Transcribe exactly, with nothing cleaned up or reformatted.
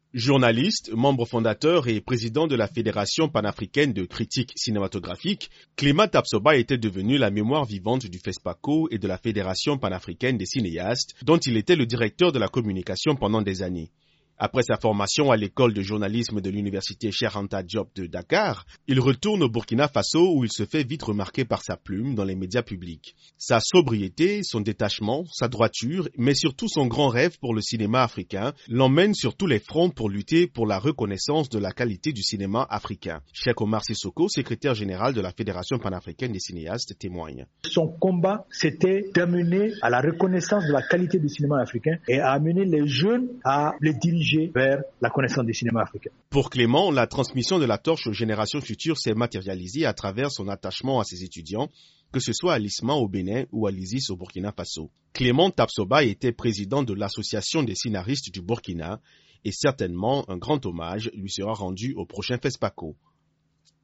Journaliste, membre fondateur et président de la Fédération panafricaine de critiques cinématographiques, Clément Tapsoba était devenu la mémoire vivante du FESPACO et de la Fédération panafricaine des cinéastes, dont il était le directeur de la communication pendant des années. Après sa formation à l'école de journalisme de l'université Cheikh Anta Diop de Dakar, il retourne au Burkina Faso où il se fait vite remarquer par sa plume dans les médias publics. Sa sobriété, son détachement, sa droiture, mais surtout son grand rêve pour le cinéma africain, l'emmènent sur tous les fronts pour lutter pour la reconnaissance de la qualité du cinéma africain. Cheikh Omar Sissoko, secrétaire général de la Fédération panafricaine des cinéastes, témoigne. Son combat, c'était d'amener à la reconnaissance de la qualité du cinéma africain et à amener les jeunes à les diriger vers la connaissance du cinéma africain. Pour Clément, la transmission de la torche aux générations futures s'est matérialisée à travers son attachement à ses étudiants, que ce soit à l'ISMA au Bénin ou à l'ISIS au Burkina Faso. Clément Tapsoba était président de l'Association des scénaristes du Burkina et certainement un grand hommage lui sera rendu au prochain FESPACO.